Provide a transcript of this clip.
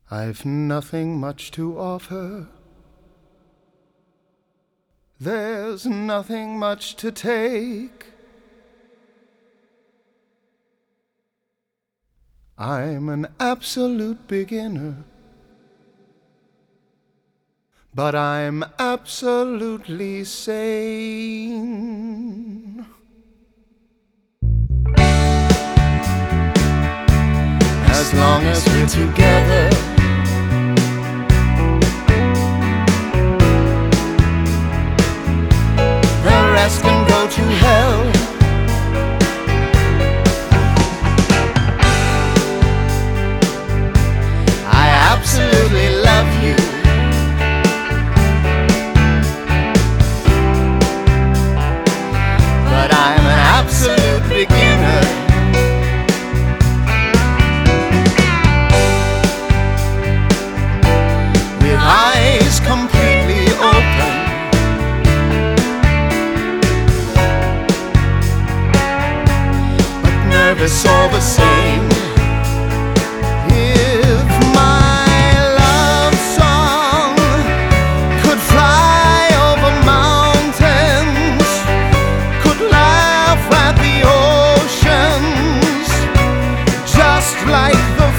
I've nothing much to offer. There's nothing much to take. I'm an absolute beginner, but I'm absolutely sane. As long as we're together, the rest can go to hell. I absolutely love you, but I'm an absolute beginner. With eyes completely open, but nervous all the same. If my love song could fly over mountains, could laugh at the oceans, just like the